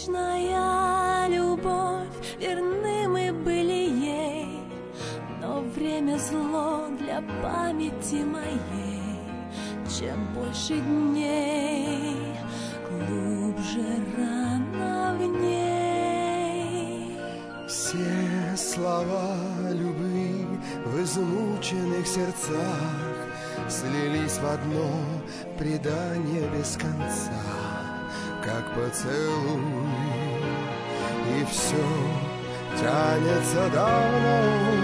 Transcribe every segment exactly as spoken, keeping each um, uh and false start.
Вечная любовь, верны мы были ей, но время зло для памяти моей. Чем больше дней, глубже рана в ней. Все слова любви в измученных сердцах слились в одно предание без конца, как поцелуй, и все тянется давно.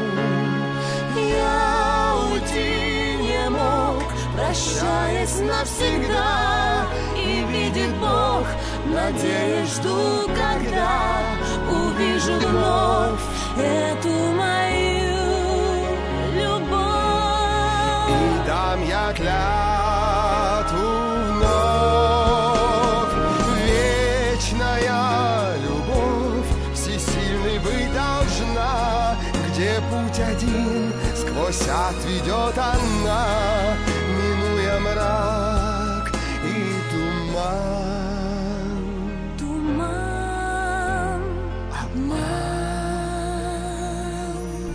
Я уйти не мог, прощаясь навсегда, и видит Бог, надеясь, жду, когда увижу вновь эту мою любовь. И дам я клятву вновь, вечная любовь всесильной быть должна, где путь один сквозь ад ведет она, минуя мрак и туман. Туман, обман.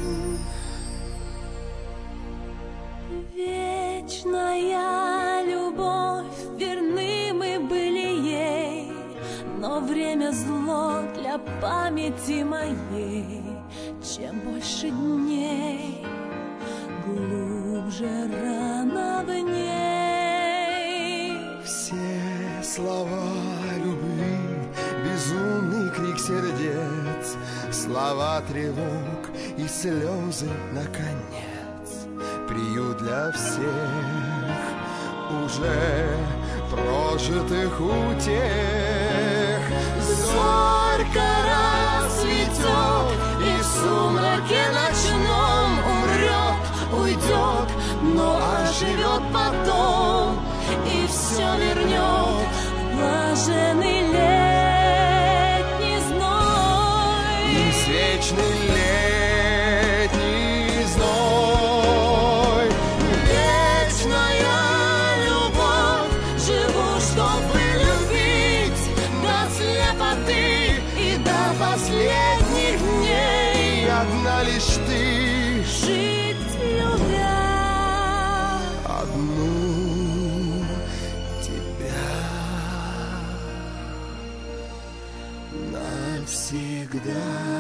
Вечная любовь, верны мы были ей, но время зло для памяти моей. Чем больше дней, глубже рана в ней. Все слова любви, безумный крик сердец, слова тревог и слезы наконец, приют для всех уже прожитых утех. Зорька расцветет, и в сумраке ночном умрет, уйдет, но оживет потом, и все вернет в блаженный летний зной. Извечный летний зной. Вечная любовь, живу, чтобы любить до слепоты и до последних дней. Одна лишь ты, Жить любя одну тебя навсегда.